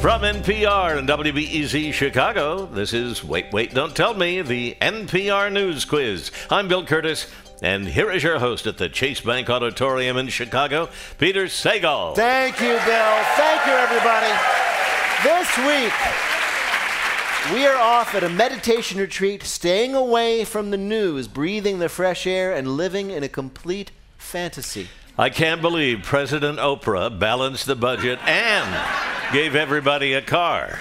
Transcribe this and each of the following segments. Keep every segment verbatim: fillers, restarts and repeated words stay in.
From N P R and W B E Z Chicago, this is Wait, Wait, Don't Tell Me, the N P R News Quiz. I'm Bill Curtis, and here is your host at the Chase Bank Auditorium in Chicago, Peter Sagal. Thank you, Bill. Thank you, everybody. This week, we are off at a meditation retreat, staying away from the news, breathing the fresh air, and living in a complete fantasy. I can't believe President Oprah balanced the budget and gave everybody a car.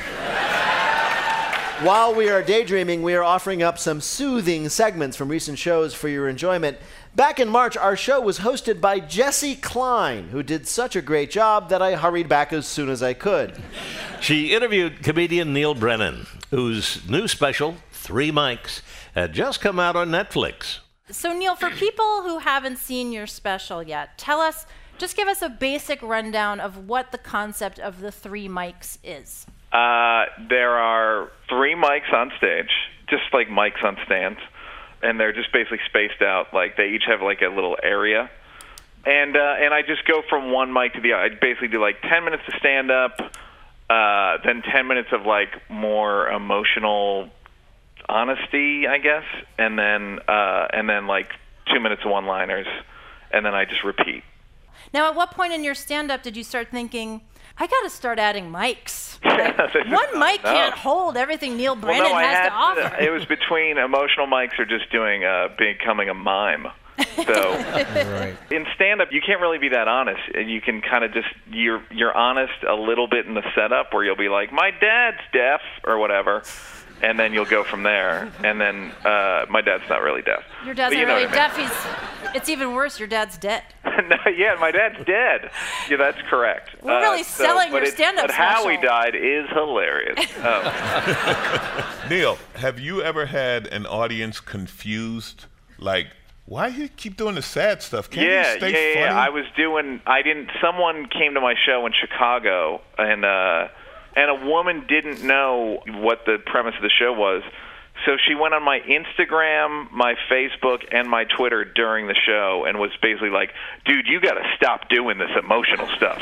While we are daydreaming, we are offering up some soothing segments from recent shows for your enjoyment. Back in March, our show was hosted by Jessie Klein, who did such a great job that I hurried back as soon as I could. She interviewed comedian Neil Brennan, whose new special, Three Mics, had just come out on Netflix. So, Neil, for people who haven't seen your special yet, tell us, just give us a basic rundown of what the concept of the Three Mics is. Uh, there are three mics on stage, just like mics on stands, and they're just basically spaced out. Like they each have like a little area, and uh, and I just go from one mic to the other. I basically do like ten minutes of stand up, uh, then ten minutes of like more emotional honesty, I guess, and then uh, and then like two minutes of one-liners, and then I just repeat. Now, at what point in your stand-up did you start thinking, I got to start adding mics? Like, one mic no. can't hold everything Neil Brennan well, no, has had, to offer. It was between emotional mics or just doing uh, becoming a mime. So right. In stand-up, you can't really be that honest. You can kind of just you're you're honest a little bit in the setup, where you'll be like, my dad's deaf or whatever. And then you'll go from there. And then uh, my dad's not really deaf. Your dad's but you not really know what I mean. deaf. He's, it's even worse. Your dad's dead. no, yeah, my dad's dead. Yeah, that's correct. We're really uh, selling so, your it, stand-up but special. how he died is hilarious. Um, Neil, have you ever had an audience confused? Like, why do you keep doing the sad stuff? Can't yeah, you stay yeah, yeah, funny? yeah. I was doing. I didn't. Someone came to my show in Chicago, and uh, and a woman didn't know what the premise of the show was. So she went on my Instagram, my Facebook, and my Twitter during the show and was basically like, dude, you got to stop doing this emotional stuff.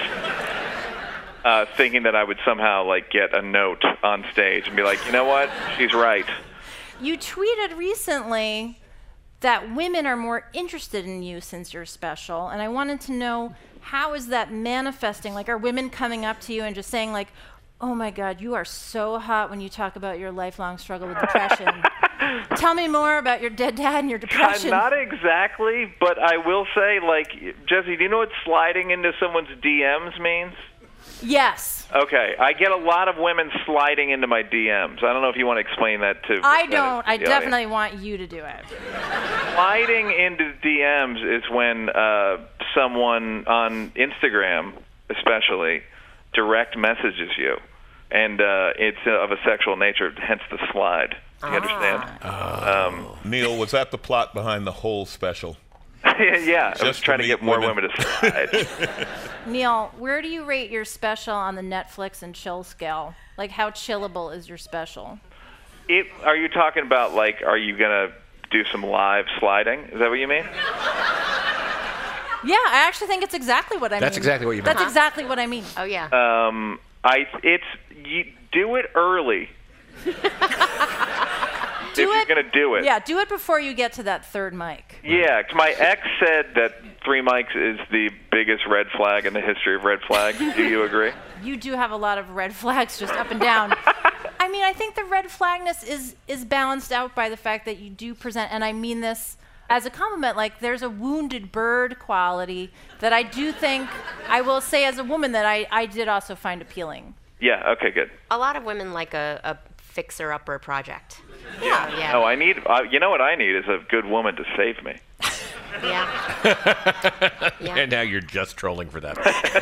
Uh, thinking that I would somehow like get a note on stage and be like, you know what? She's right. You tweeted recently that women are more interested in you since your special, and I wanted to know, how is that manifesting? Like, are women coming up to you and just saying like, oh my God, you are so hot when you talk about your lifelong struggle with depression. Tell me more about your dead dad and your depression. Uh, not exactly, but I will say, like, Jesse, do you know what sliding into someone's D Ms means? Yes. Okay, I get a lot of women sliding into my D Ms. I don't know if you want to explain that to I uh, don't. I the definitely audience. want you to do it. Sliding into D Ms is when uh, someone on Instagram, especially, direct messages you. And uh, it's uh, of a sexual nature, hence the slide. You understand? Oh. Um, Neil, was that the plot behind the whole special? yeah, Just I was to trying to meet get more women. women to slide. Neil, where do you rate your special on the Netflix and chill scale? Like, how chillable is your special? it, are you talking about, like, are you going to do some live sliding? Is that what you mean? Yeah, I actually think it's exactly what I mean. That's exactly what you mean. That's Uh-huh. exactly what I mean. Oh, yeah. Um, I it's you do it early. Do if you're it- gonna do it. Yeah, do it before you get to that third mic. Yeah, 'cause my ex said that Three Mics is the biggest red flag in the history of red flags. Do you agree? You do have a lot of red flags just up and down. I mean, I think the red flagness is is balanced out by the fact that you do present, and I mean this as a compliment, like there's a wounded bird quality that I do think, I will say as a woman, that I, I did also find appealing. Yeah, okay, good. A lot of women like a, a fixer-upper project. Yeah. So, yeah. No, I need, uh, you know what I need is a good woman to save me. Yeah. Yeah. And now you're just trolling for that.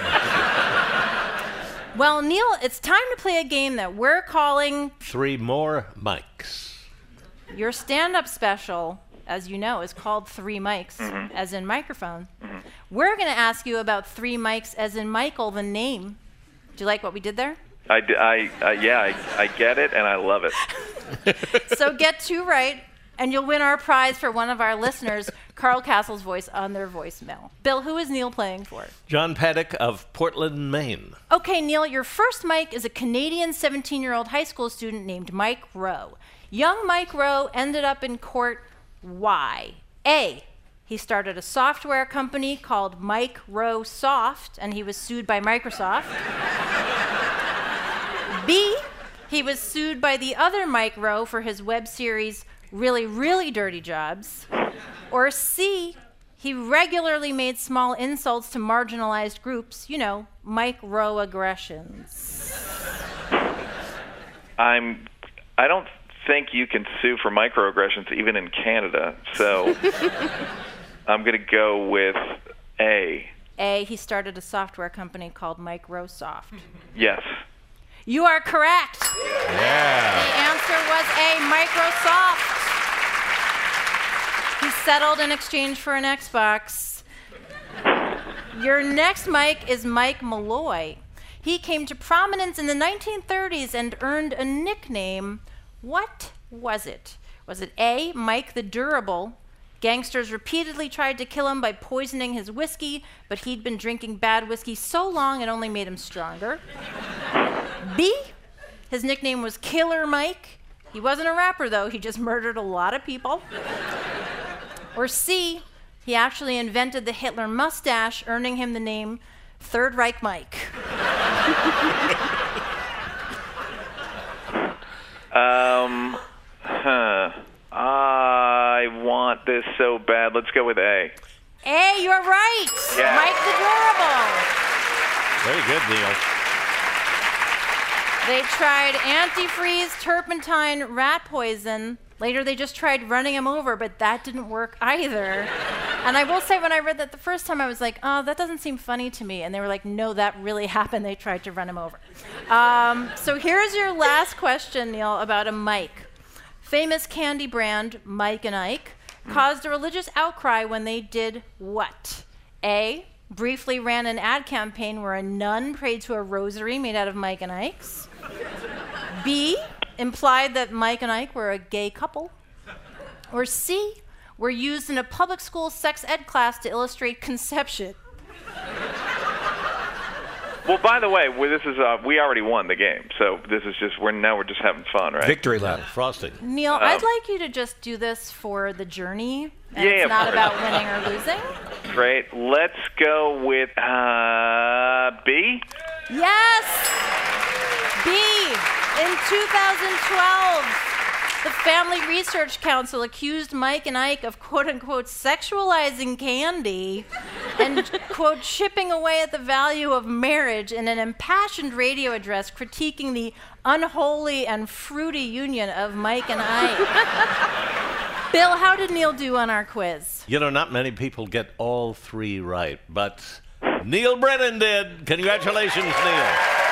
Well, Neil, it's time to play a game that we're calling Three More Mics. your stand-up special. As you know, is called Three Mics, Mm-hmm. as in microphone. Mm-hmm. We're going to ask you about Three Mics, as in Michael, the name. Do you like what we did there? I, I, uh, yeah, I, I get it, and I love it. So get two right, and you'll win our prize for one of our listeners, Carl Castle's voice on their voicemail. Bill, who is Neil playing for? John Paddock of Portland, Maine. Okay, Neil, your first Mike is a Canadian seventeen-year-old high school student named Mike Rowe. Young Mike Rowe ended up in court. Why? A, he started a software company called Mike Rowe Soft, and he was sued by Microsoft. B, he was sued by the other Mike Rowe for his web series Really, Really Dirty Jobs. Or C, he regularly made small insults to marginalized groups, you know, Mike Rowe aggressions. I'm, I don't think you can sue for microaggressions even in Canada, so I'm going to go with A. A, he started a software company called Mike Rowe Soft. Yes. You are correct. Yeah. The answer was A, Microsoft. He settled in exchange for an Xbox. Your next Mike is Mike Malloy. He came to prominence in the nineteen thirties and earned a nickname. What was it? Was it A, Mike the Durable? Gangsters repeatedly tried to kill him by poisoning his whiskey, but he'd been drinking bad whiskey so long it only made him stronger. B, his nickname was Killer Mike. He wasn't a rapper, though. He just murdered a lot of people. Or C, he actually invented the Hitler mustache, earning him the name Third Reich Mike. um, huh. I want this so bad. Let's go with A. A, you're right. Yeah. Mike the Durable. Very good, Neil. They tried antifreeze, turpentine, rat poison. Later, they just tried running him over, but that didn't work either. And I will say, when I read that the first time, I was like, oh, that doesn't seem funny to me. And they were like, no, that really happened. They tried to run him over. Um, so here's your last question, Neil, about a Mike. Famous candy brand, Mike and Ike, caused a religious outcry when they did what? A, briefly ran an ad campaign where a nun prayed to a rosary made out of Mike and Ike's. B, implied that Mike and Ike were a gay couple. Or C, were used in a public school sex ed class to illustrate conception. Well, by the way, we, this is uh, we already won the game, so this is just we're now we're just having fun, right? Victory lap. Frosting. Neil, Um, I'd like you to just do this for the journey, and Yeah, it's of not course. about winning or losing. Great. Let's go with uh, B. Yes! B, in two thousand twelve, the Family Research Council accused Mike and Ike of quote-unquote sexualizing candy and, quote, chipping away at the value of marriage in an impassioned radio address critiquing the unholy and fruity union of Mike and Ike. Bill, how did Neil do on our quiz? You know, not many people get all three right, but Neil Brennan did. Congratulations, Neil.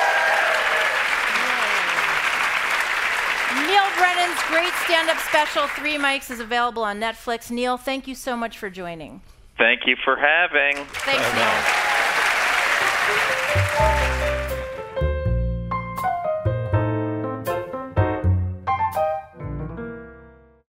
Neil Brennan's great stand-up special, Three Mics, is available on Netflix. Neil, thank you so much for joining. Thank you for having. Thanks, Neil.